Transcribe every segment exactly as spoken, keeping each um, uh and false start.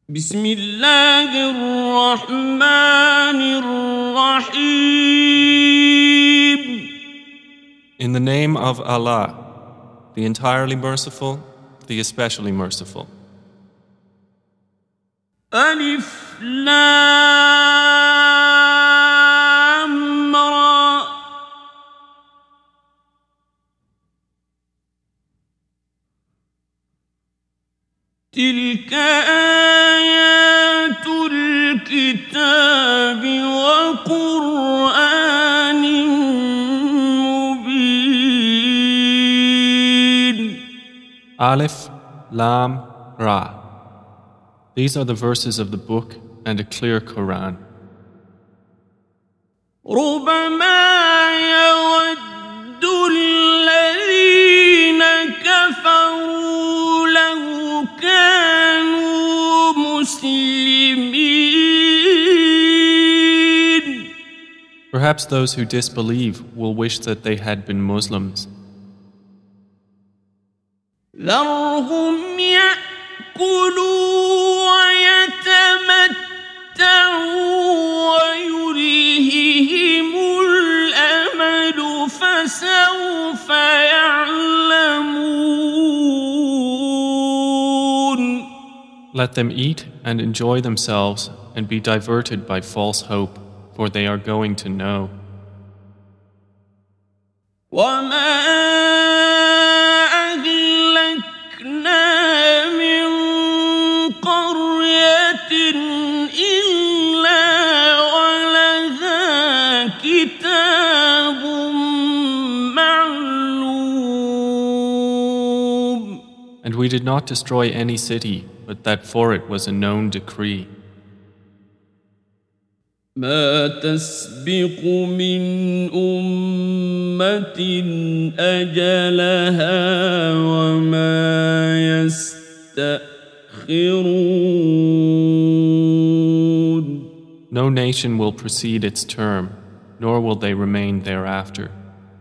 بسم الله الرحمن الرحيم. In the name of Allah, the entirely merciful, the especially merciful. ألف لام را. تلك آيات الكتاب وقرآن مبين. Alif, Lam, Ra. These are the verses of the book and a clear Quran. ربما يود الذين كفروا لو كانوا مسلمين. Perhaps those who disbelieve will wish that they had been Muslims. ذرهم يأكلوا ويتمتعوا ويلههم الأمل فسوف يعلمون. Let them eat and enjoy themselves and be diverted by false hope, for they are going to know. وما And we did not destroy any city, but that for it was a known decree. ما تسبق من أمة أجلها وما يستأخرون. No nation will precede its term, nor will they remain thereafter.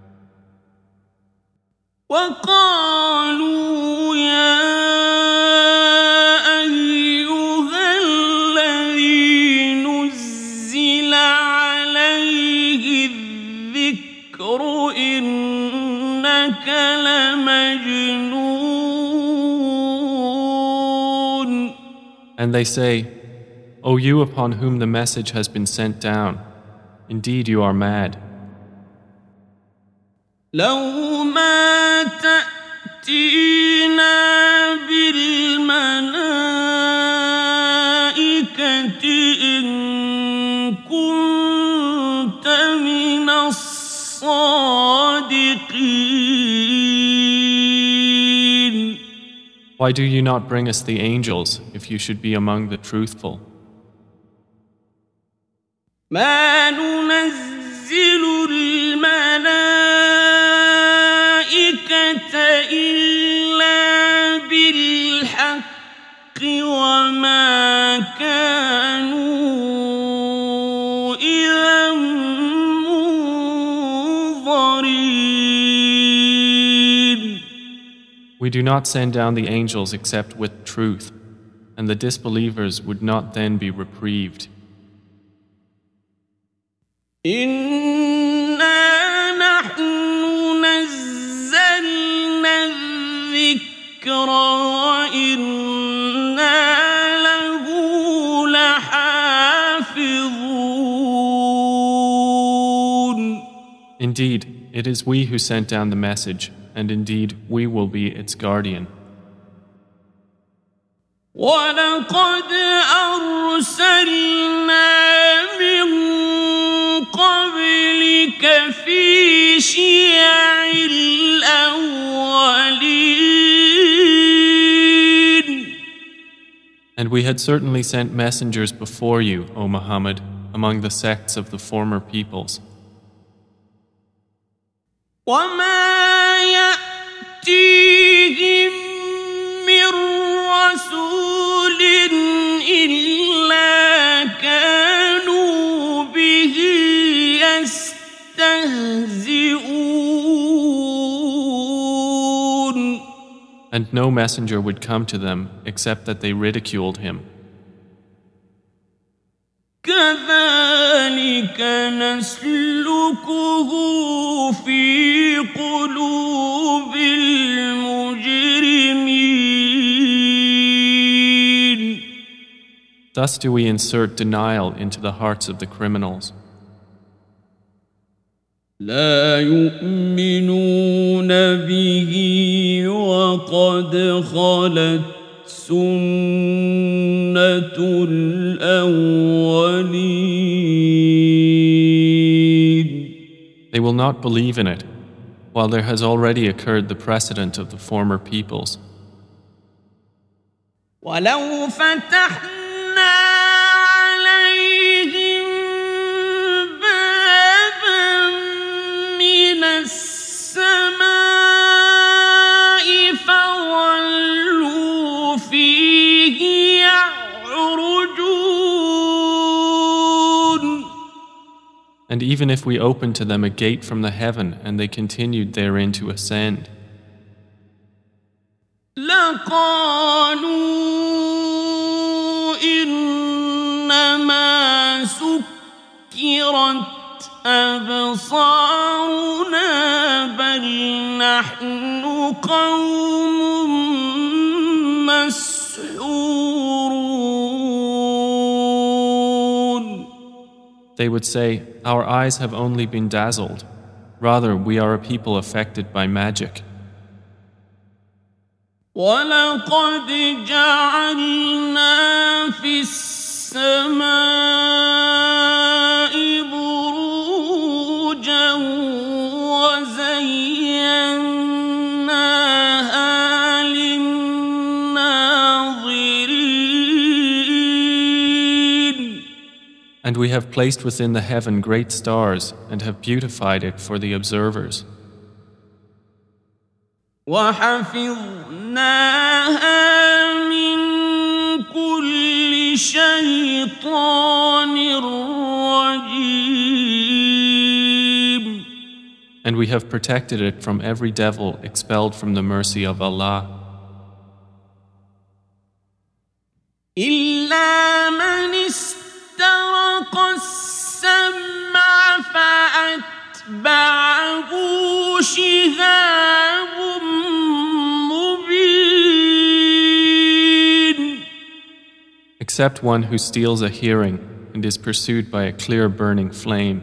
وقالوا يا أيها الذي نزل عليه الذكر إنك لمجنون. And they say, O you upon whom the message has been sent down, indeed you are mad. لو ما تأتينا بالملائكة إن كنت من الصادقين. Why do you not bring us the angels if you should be among the truthful? ما ننزل الملائكة إلا بالحق وما كانوا إذا منظرين. We do not send down the angels except with truth, and the disbelievers would not then be reprieved. إنا نحن نزلنا الذكر وإنا له لحافظون. Indeed, it is we who sent down the message, and indeed we will be its guardian. ولقد أرسلنا من قبلك في شيع الأولين. And we had certainly sent messengers before you, O Muhammad, among the sects of the former peoples. وما يأتيهم من رسول إلا كانوا به يستهزئون. And no messenger would come to them except that they ridiculed him. كذلك نسلكه في قلوب المجرمين. Thus do we insert denial into the hearts of the criminals. لا يؤمنون به وقد خلت سنة الأولين. They will not believe in it, while there has already occurred the precedent of the former peoples. ولو فتحنا عليهم بابا من السماء فظلوا فيه يعرجون. And even if we opened to them a gate from the heaven and they continued therein to ascend, لقالوا إنما سكرت أبصارنا بل نحن قوم مسحورون. they would say, "Our eyes have only been dazzled. Rather, we are a people affected by magic." وَلَقَدْ جَعَلْنَا فِي السَّمَاءِ بُرُوجًا وَزَيَّنَّاهَا لِلنَّاظِرِينَ. And we have placed within the heaven great stars and have beautified it for the observers. وَحَفِظْنَاهَا مِنْ كُلِّ شَيْطَانٍ رَجِيمٍ. And we have protected it from every devil expelled from the mercy of Allah. إِلَّا مَنِ اسْتَرَقَ السَّمْعَ فَأَتْبَعَهُ شِهَابٌ مُبِينٌ. Except one who steals a hearing and is pursued by a clear burning flame.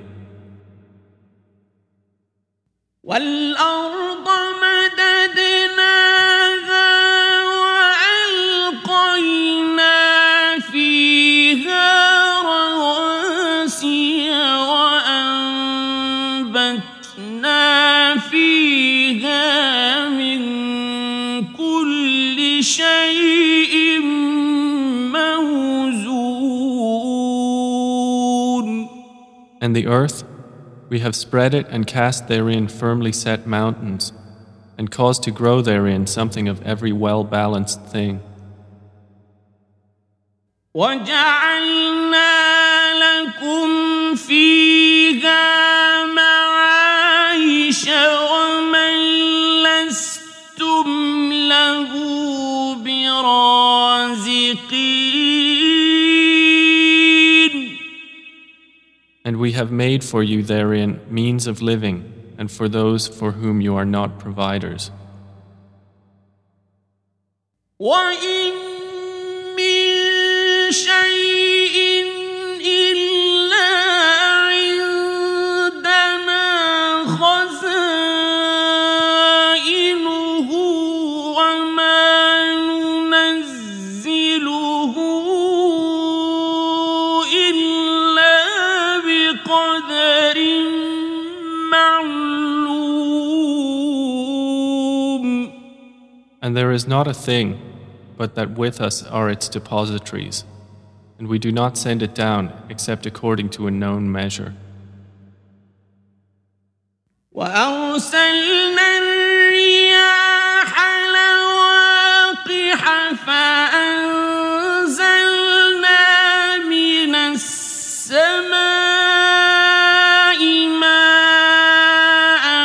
وَالْأَرْضَ مَدَدْنَاهَا وَأَلْقَيْنَا فِيهَا رَوَاسِيَ وَأَنبَتْنَا فِيهَا مِن كُلِّ شَيْءٍ مَّوْزُونٍ. And the earth, we have spread it and cast therein firmly set mountains, and caused to grow therein something of every well-balanced thing. وَجَعَلْنَا لَكُمْ فِيهَا مَعَايِشَ وَمَن لَّسْتُمْ لَهُ بِرَازِقِينَ. And we have made for you therein means of living, and for those for whom you are not providers. وَإِن مِّن شَيْءٍ إِلَّا عِندَنَا خَزَائِنُهُ وَمَا نُنَزِّلُهُ إِلَّا بِقَدَرٍ مَّعْلُومٍ. And there is not a thing but that with us are its depositories, and we do not send it down except according to a known measure. وَأَرْسَلْنَا الرِّيَاحَ لَوَاقِحَ فَأَنزَلْنَا مِنَ السَّمَاءِ مَاءً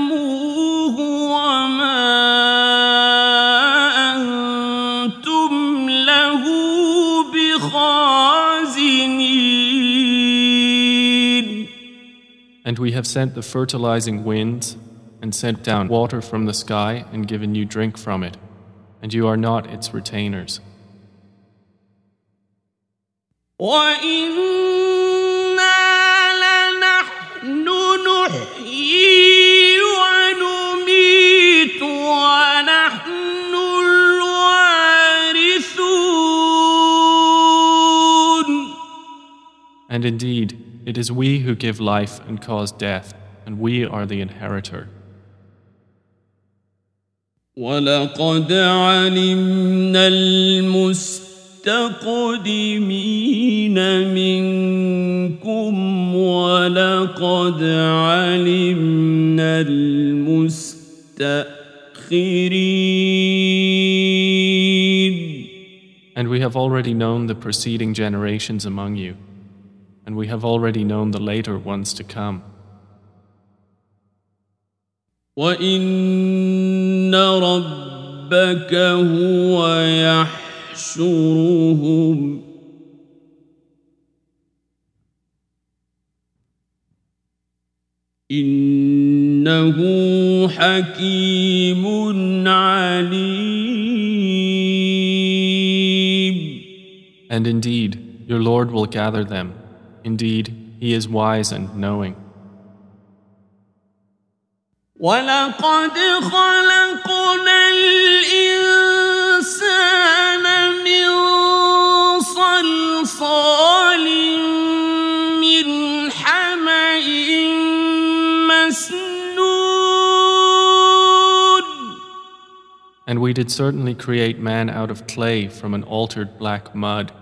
فَأَسْقَيْنَاكُمُوهُ وَمَا أَنتُمْ And we have sent the fertilizing winds and sent down water from the sky and given you drink from it, and you are not its retainers. And indeed, it is we who give life and cause death, and we are the inheritor. وَلَقَدْ عَلِمْنَا الْمُسْتَقْدِمِينَ مِنكُمْ وَلَقَدْ عَلِمْنَا الْمُسْتَأْخِرِينَ. And we have already known the preceding generations among you, and we have already known the later ones to come. وَإِنَّ رَبَّكَ هُوَ يَحْشُرُهُمْ إِنَّهُ حَكِيمٌ عَلِيمٌ. And indeed, your Lord will gather them. Indeed, He is wise and knowing. وَلَقَدْ خَلَقْنَا الْإِنسَانَ مِنْ صَلْصَالٍ مِنْ حَمَإٍ مَسْنُونٍ. And we did certainly create man out of clay from an altered black mud.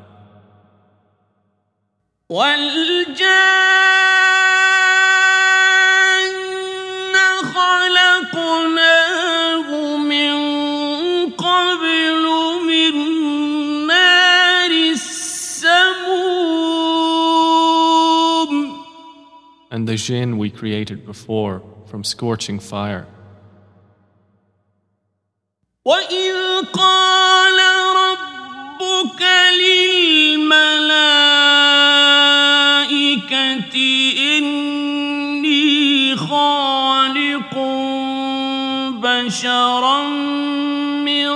وَالْجَانَّ خَلَقْنَاهُ مِنْ قَبْلُ مِنْ نَارِ السَّمُومِ. And the jinn we created before from scorching fire. وَإِذْ قَالَ رَبُّكَ لِلْمَلَائِكَةِ إِنِّي خَالِقٌ بَشَرًا مِّن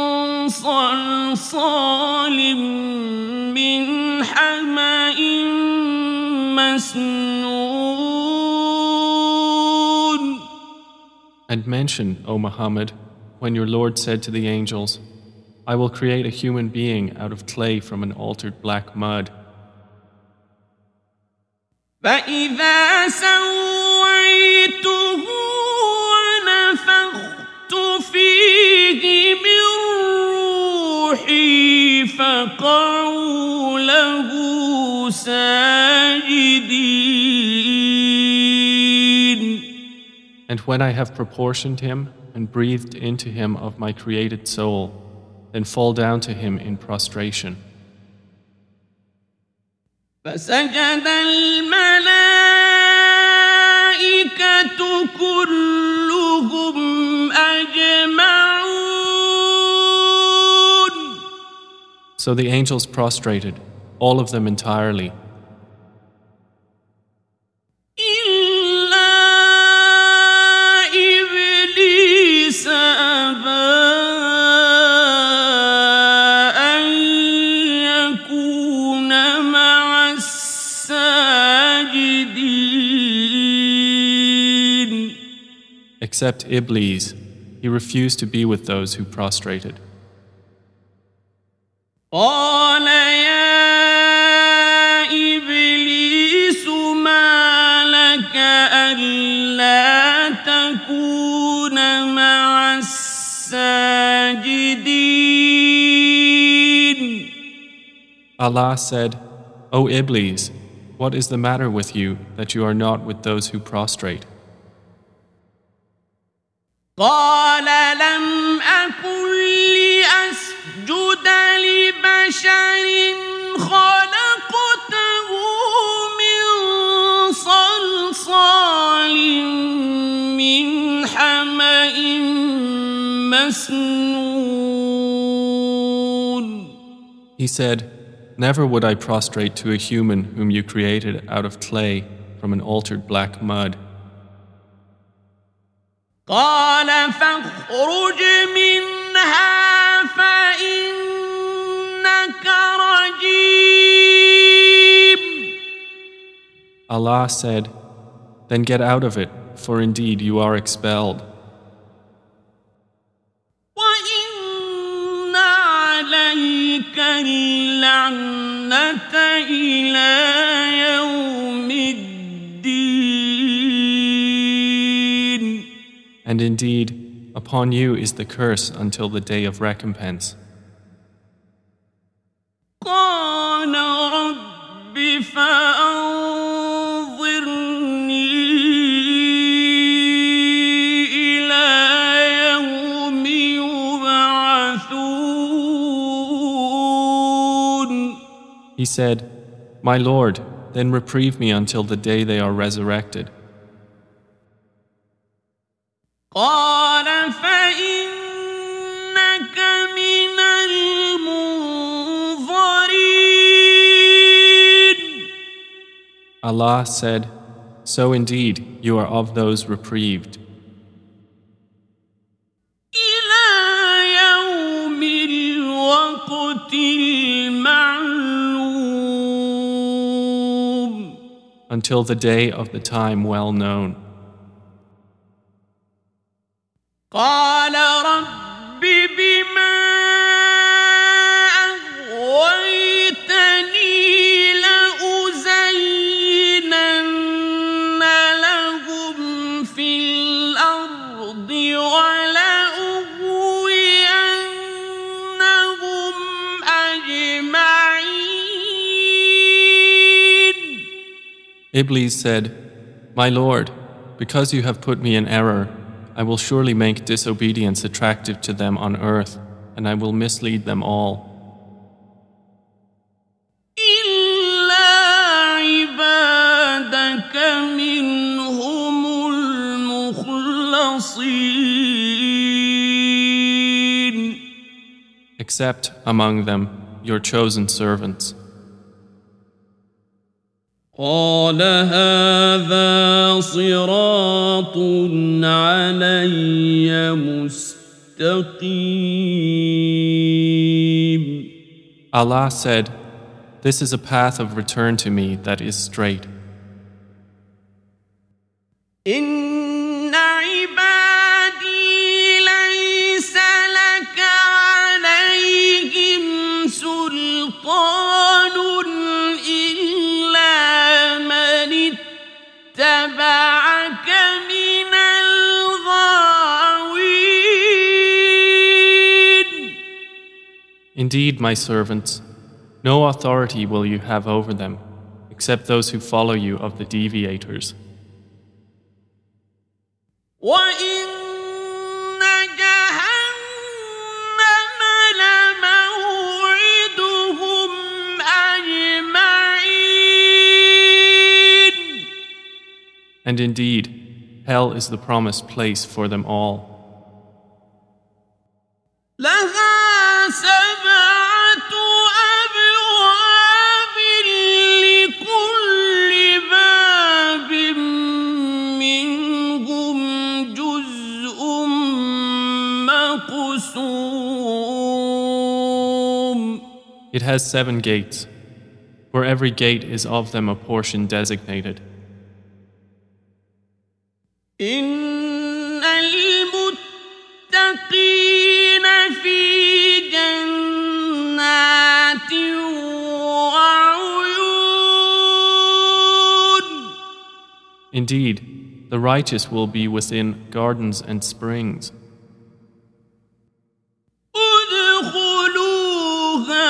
صَلْصَالٍ مِّنْ حَمَإٍ مَسْنُونٍ. And mention, O Muhammad, when your Lord said to the angels, I will create a human being out of clay from an altered black mud. فَإِذَا سَوَّيْتُهُ وَنَفَخْتُ فِيهِ مِنْ رُوحِي فَقَعُوا لَهُ سَاجِدِينَ. And when I have proportioned him and breathed into him of my created soul, then fall down to him in prostration. فَسَجَدَ الْمَلَائِكَةُ كُلُّهُمْ أَجْمَعُونَ. So the angels prostrated, all of them entirely. Except Iblis, he refused to be with those who prostrated. قال يا إبليس ما لك ألا تكون مع الساجدين. Allah said, O Iblis, what is the matter with you that you are not with those who prostrate? قال لم أكن لأسجد لبشر خلقته من صلصال من حمأ مسنون. He said, Never would I prostrate to a human whom you created out of clay from an altered black mud. قال فاخرج منها فإنك رجيم. Allah said, "Then get out of it, for indeed you are expelled. وإن عليك اللعنة إلى يوم الدين. And indeed, upon you is the curse until the day of recompense." قال رب فأنظرني إلى يوم يبعثون. He said, "My Lord, then reprieve me until the day they are resurrected." قال فإنك من المنظرين. Allah said, "So indeed you are of those reprieved, إلى يوم الوقت المعلوم. until the day of the time well known." قال رب بما أغويتني لأزينن لهم في الأرض ولأغوينهم أجمعين. Iblis said, "My Lord, because you have put me in error, I will surely make disobedience attractive to them on earth, and I will mislead them all. إلا عبادك منهم المخلصين. Except among them your chosen servants." قال هذا صراط علي مستقيم. Allah said, "This is a path of return to me that is straight. إن عبادي ليس لك عليهم سلطان إلا من اتبعك من الغاوين. Indeed, my servants, no authority will you have over them, except those who follow you of the deviators. وإن جهنم لموعدهم أجمعين. And indeed, hell is the promised place for them all. لها سبعة أبواب لكل باب منهم جزء مقسوم. It has seven gates. For every gate is of them a portion designated. إن المتقين في جنات وعيون. Indeed, the righteous will be within gardens and springs. ادخلوها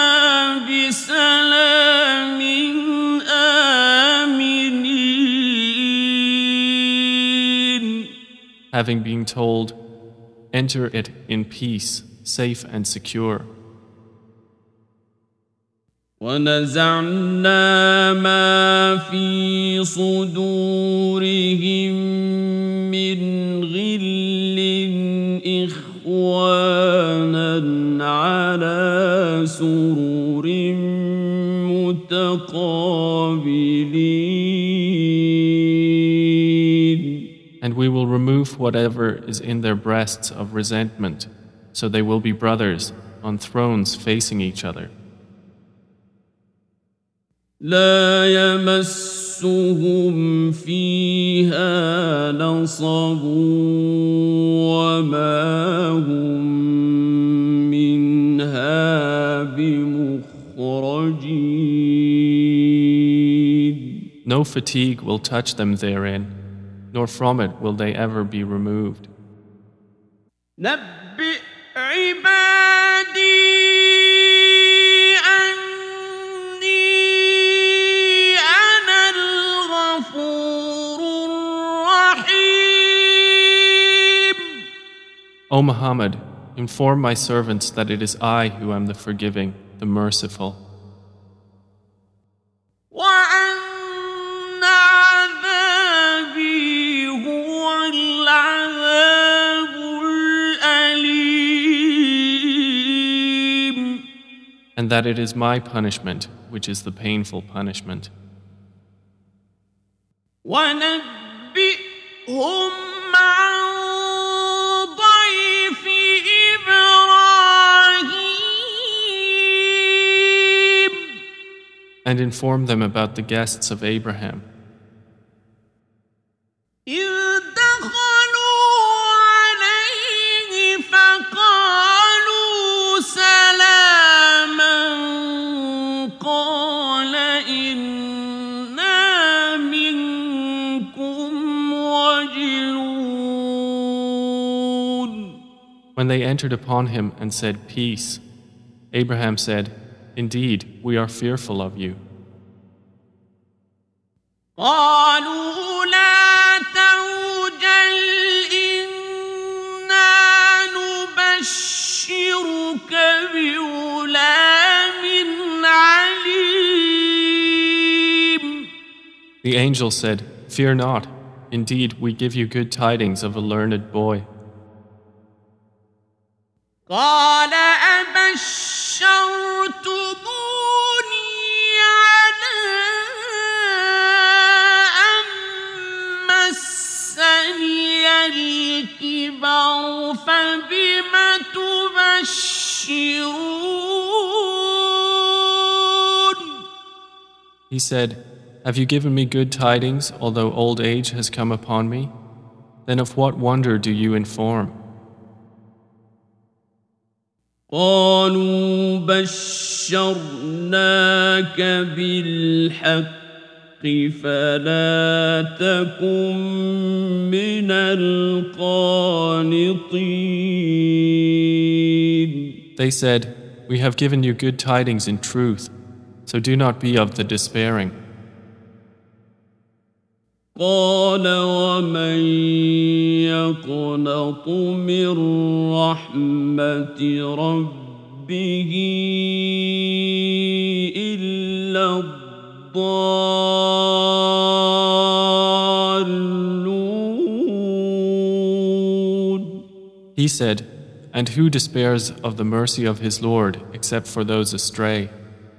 بسلام آمنين. Having been told, enter it in peace, safe and secure. ونزعنا ما في صدورهم من غل إخوانا على سرر متقابلين. we will remove whatever is in their breasts of resentment, so they will be brothers on thrones facing each other. لا يمسهم فيها نصب وما هم منها بمخرجين. No fatigue will touch them therein, nor from it will they ever be removed. نبئ عبادي O Muhammad, inform my servants that it is I who am the forgiving, the merciful. And that it is my punishment, which is the painful punishment. وَنَبِّئْهُمْ and inform them about the guests of Abraham. When they entered upon him and said, "Peace," Abraham said, "Indeed, we are fearful of you." The angel said, "Fear not. Indeed, we give you good tidings of a learned boy." قال أبشرتموني على أن مسني الكبر فبم تبشرون. He said, "Have you given me good tidings, although old age has come upon me? Then of what wonder do you inform?" قالوا بشرناك بالحق فلا تكن من القانطين. They said, "We have given you good tidings in truth, so do not be of the despairing." قال ومن يقنط من رحمة ربه إلا الضالون. He said, "And who despairs of the mercy of his Lord except for those astray?"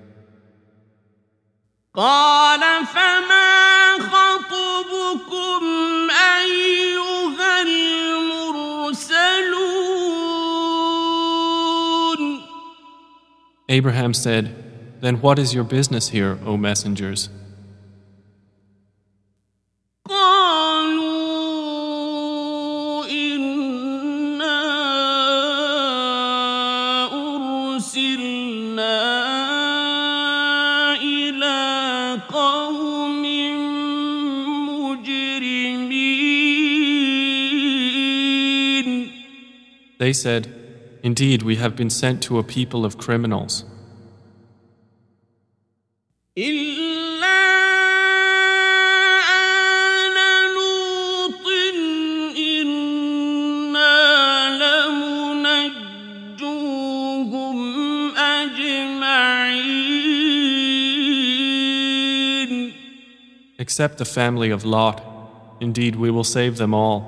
قال فما خطبكم أيها المرسلون. Abraham said, "Then what is your business here, O messengers?" قالوا إنا أرسلنا They said, "Indeed, we have been sent to a people of criminals." Except the family of Lot. Indeed, we will save them all.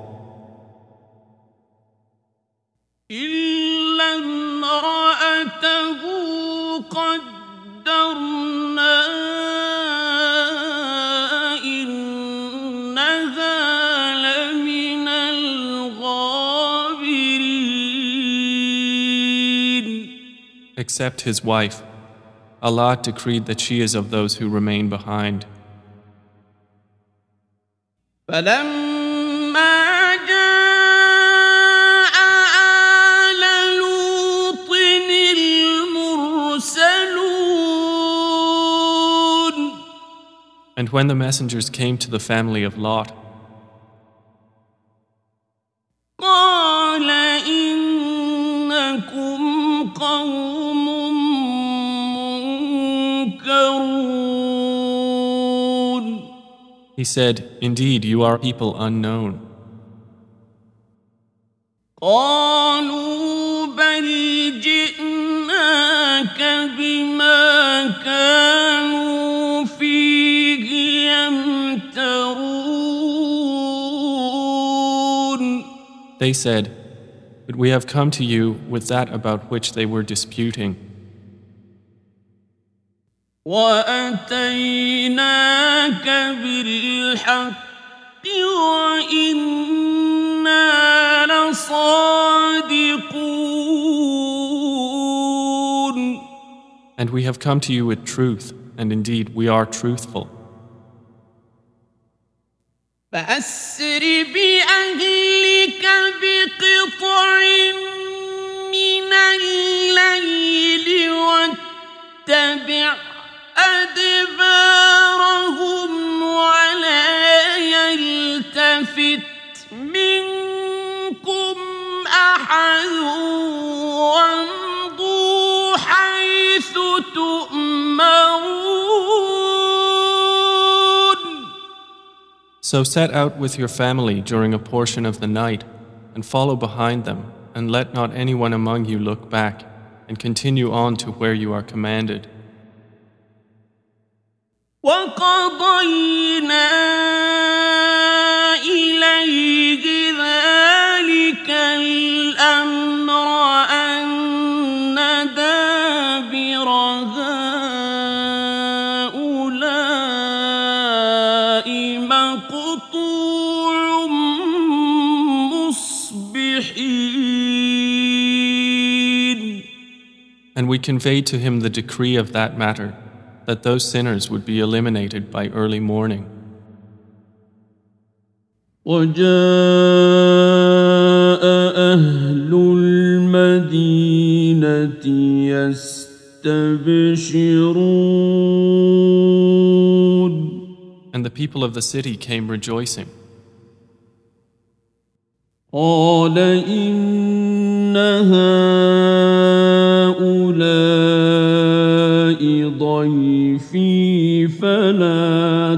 except his wife. Allah decreed that she is of those who remain behind. فلما جاء آل لوط المرسلون. And when the messengers came to the family of Lot, قال إنكم قوم منكرون. he said, "Indeed, you are people unknown." قالوا بل جئناك بما كانوا فيه يمترون. They said, "But we have come to you with that about which they were disputing. وأتيناك بالحق وإنا لصادقون. And we have come to you with truth, and indeed we are truthful. فأسر بأهلك بقطع من الليل واتبع أدبارهم ولا يلتفت منكم أحد وامضوا حيث تؤمرون. So set out with your family during a portion of the night, and follow behind them, and let not anyone among you look back, and continue on to where you are commanded. وقضينا إليه ذلك الأمر أن دابر هؤلاء مقطوع مصبحين. And we conveyed to him the decree of that matter, that those sinners would be eliminated by early morning. وجاء أهل المدينة يستبشرون. And the people of the city came rejoicing. قال إن هؤلاء ضيفي فلا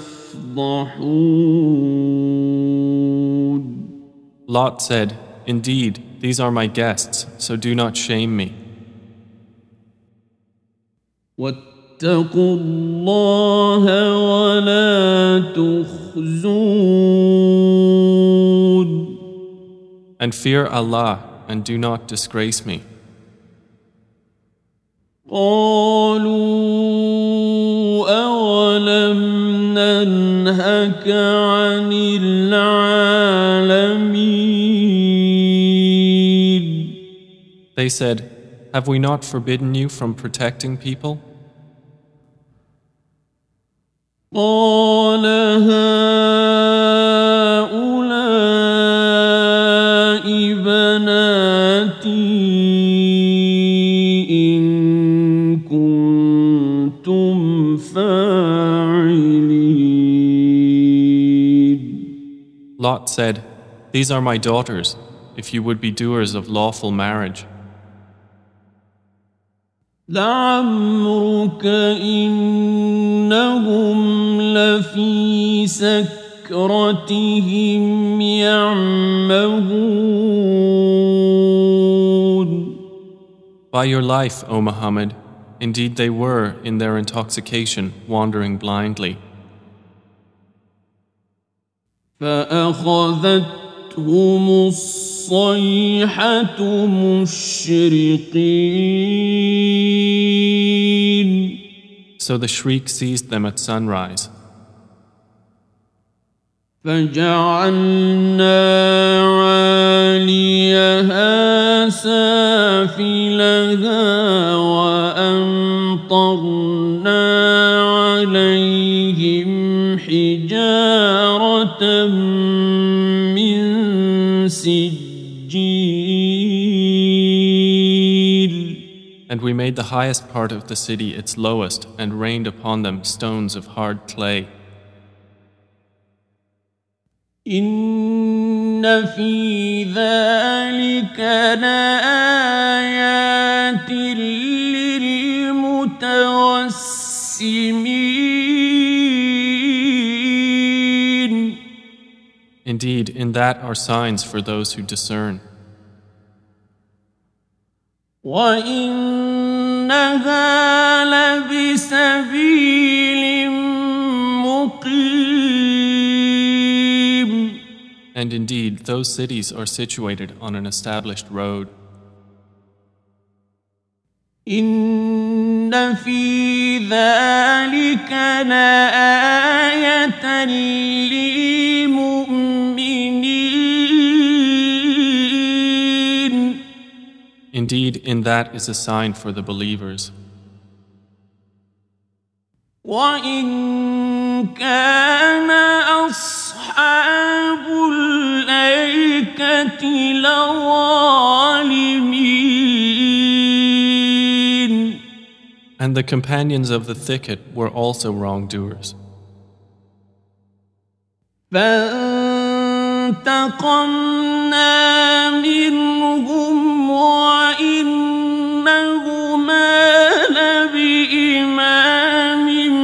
تفضحون. Lot said, "Indeed, these are my guests, so do not shame me. واتقوا الله ولا تخزون. And fear Allah, and do not disgrace me." قالوا أولم ننهك عن العالمين. They said, "Have we not forbidden you from protecting people?" قال هؤلاء بناتي إن كنتم فاعلين. Lot said, "These are my daughters, if you would be doers of lawful marriage." لعمرك إنهم لفي سكرتهم يعمهون. By your life, O Muhammad, indeed they were, in their intoxication, wandering blindly. فأخذتهم الصيحة مشرقين. So the shriek seized them at sunrise. فجعلنا عاليها سافلها سافلها وأمطرنا عليهم حجارة من سجيل. And we made the highest part of the city its lowest and rained upon them stones of hard clay. إن في ذلك لآيات للمتوسمين. Indeed, in that are signs for those who discern. وإنها لبسبيل مقيم. And indeed, those cities are situated on an established road. إن في ذلك لآية للمؤمنين. Indeed, in that is a sign for the believers. وإن كان أصحاب الأيكة لظالمين. And the companions of the thicket were also wrongdoers. فانتقمنا منهم وإنهما لبإمام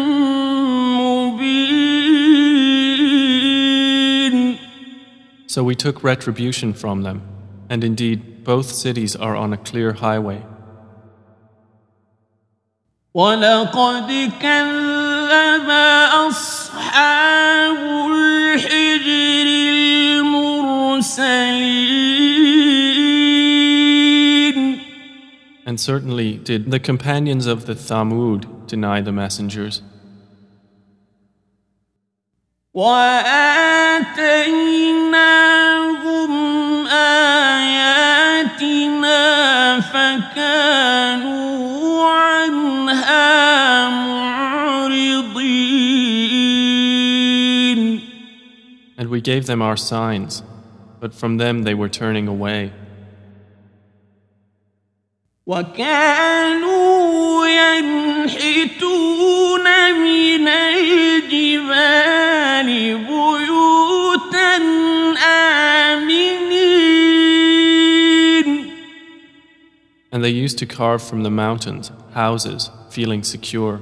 مبين. So we took retribution from them, and indeed both cities are on a clear highway. ولقد كذب أصحاب الحجر المرسلين. And certainly did the companions of the Thamud deny the messengers. وآتيناهم آياتنا فكانوا عنها معرضين. And we gave them our signs, but from them they were turning away. وكانوا ينحتون من الجبال بيوتا آمنين. And they used to carve from the mountains houses, feeling secure.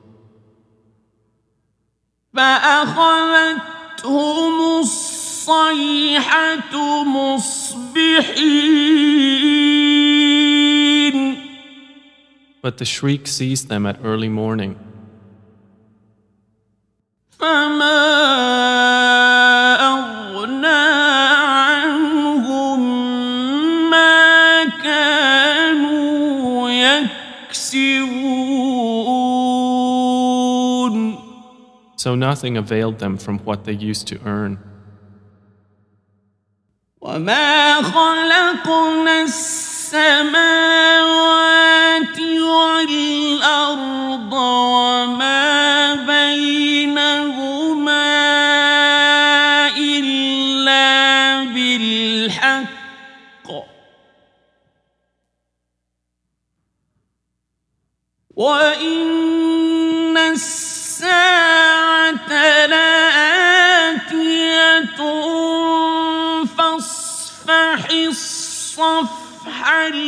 فأخذتهم الصيحة مصبحين. But the shriek seized them at early morning. فما أغنى عنهم ما كانوا يكسبون. So nothing availed them from what they used to earn. وما خلقنا السماوات والأرض وما بينهما إلا بالحق وإن الساعة لآتية فاصفح الصفح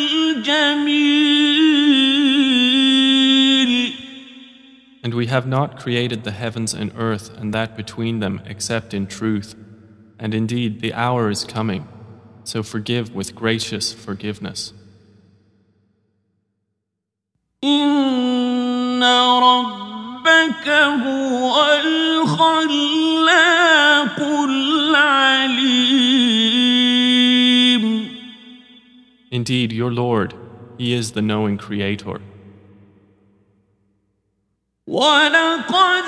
الجميل. And we have not created the heavens and earth and that between them except in truth. And indeed the hour is coming, so forgive with gracious forgiveness. إن ربك هو الخلاق العليم. Indeed, your Lord, He is the knowing Creator. وَلَقَدْ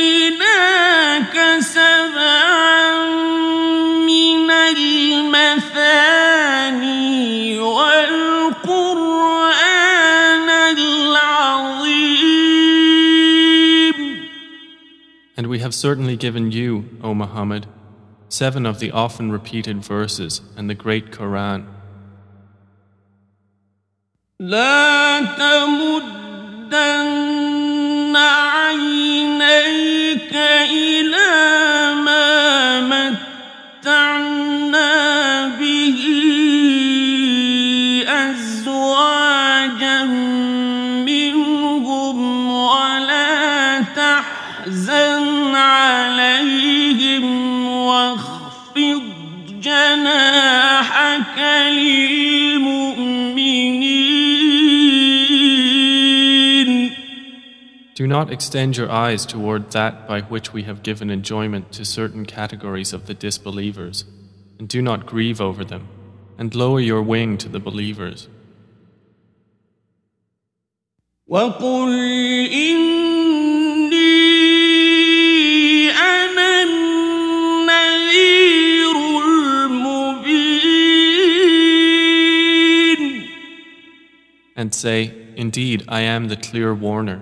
آتَيْنَاكَ سَبْعًا مِنَ الْمَثَانِي الثاني والقرآن العظيم. And we have certainly given you, O Muhammad, seven of the often repeated verses and the great Quran. لا تمدن عينيك إلى ما متعنا به أزواجا منهم ولا تحزن عليهم واخفض جناحك للمؤمنين. Do not extend your eyes toward that by which we have given enjoyment to certain categories of the disbelievers, and do not grieve over them, and lower your wing to the believers. وَقُلْ إِنِّي أَنَا النَّذِيرُ الْمُبِينُ. And say, indeed, I am the clear warner.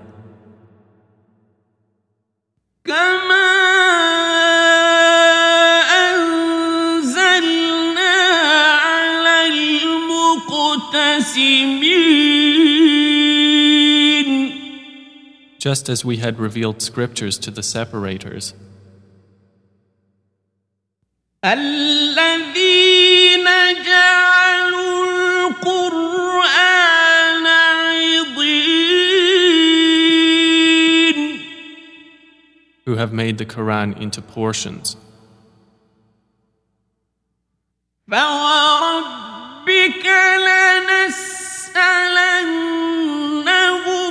كما أنزلنا على المقتسمين. Just as we had revealed scriptures to the separators, الذين جعلوا القرآن عضين. who have made the Quran into portions. فوربك لنسألنهم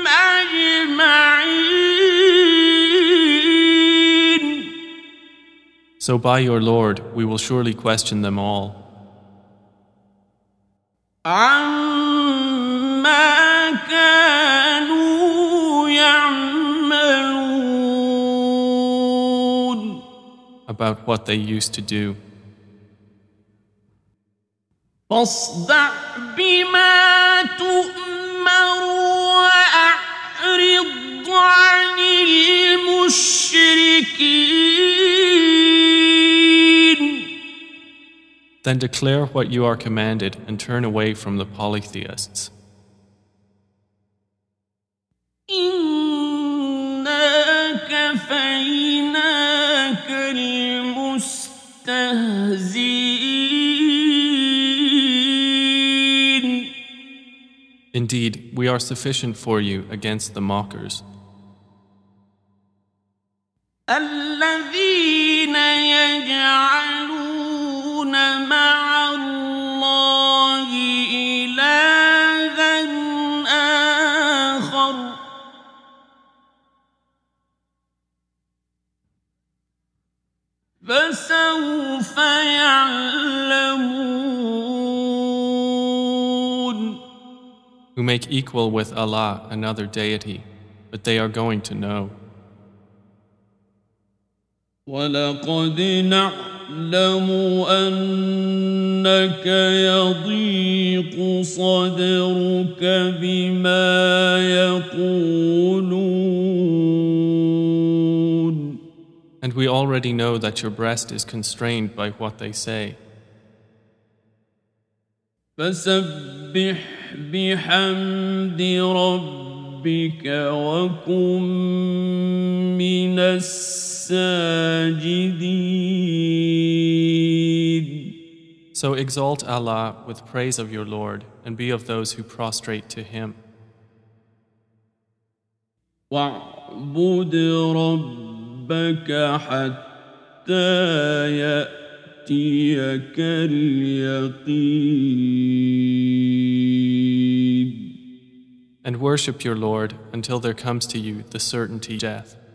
أجمعين. So by your Lord, we will surely question them all. عما كانوا يعملون. About what they used to do. فاصدع بما تؤمر وأعرض عن المشركين. Then declare what you are commanded and turn away from the polytheists. إنا كفيناك المستهزئين. Indeed, we are sufficient for you against the mockers. الذين يجعلون مع الله إلها آخر فسوف يعلمون. Who make equal with Allah another deity, but they are going to know. وَلَقَدْ نَعْلَمُ أَنَّكَ يَضِيقُ صَدْرُكَ بِمَا يَقُولُونَ. And we already know that your breast is constrained by what they say. فَسَبِّحْ بِحَمْدِ رَبِّكَ وَكُن مِّنَ السَّاجِدِينَ. So exalt Allah with praise of your Lord and be of those who prostrate to Him. وَاعْبُدْ رَبَّكَ حَتَّى يَأْتِيَكَ الْيَقِينُ. And worship your Lord until there comes to you the certainty of death.